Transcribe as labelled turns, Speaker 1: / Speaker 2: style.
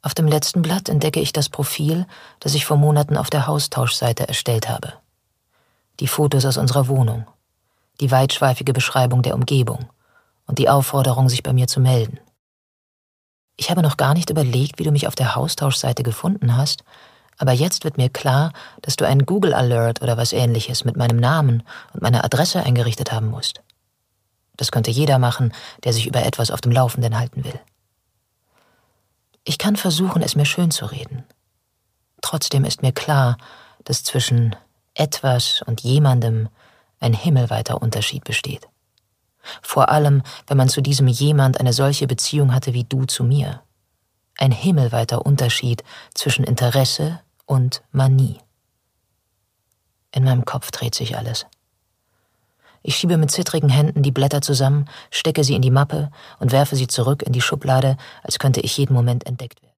Speaker 1: Auf dem letzten Blatt entdecke ich das Profil, das ich vor Monaten auf der Haustauschseite erstellt habe. Die Fotos aus unserer Wohnung, die weitschweifige Beschreibung der Umgebung und die Aufforderung, sich bei mir zu melden. Ich habe noch gar nicht überlegt, wie du mich auf der Haustauschseite gefunden hast, aber jetzt wird mir klar, dass du einen Google Alert oder was Ähnliches mit meinem Namen und meiner Adresse eingerichtet haben musst. Das könnte jeder machen, der sich über etwas auf dem Laufenden halten will. Ich kann versuchen, es mir schön zu reden. Trotzdem ist mir klar, dass zwischen etwas und jemandem ein himmelweiter Unterschied besteht. Vor allem, wenn man zu diesem jemand eine solche Beziehung hatte wie du zu mir. Ein himmelweiter Unterschied zwischen Interesse und Manie. In meinem Kopf dreht sich alles. Ich schiebe mit zittrigen Händen die Blätter zusammen, stecke sie in die Mappe und werfe sie zurück in die Schublade, als könnte ich jeden Moment entdeckt werden.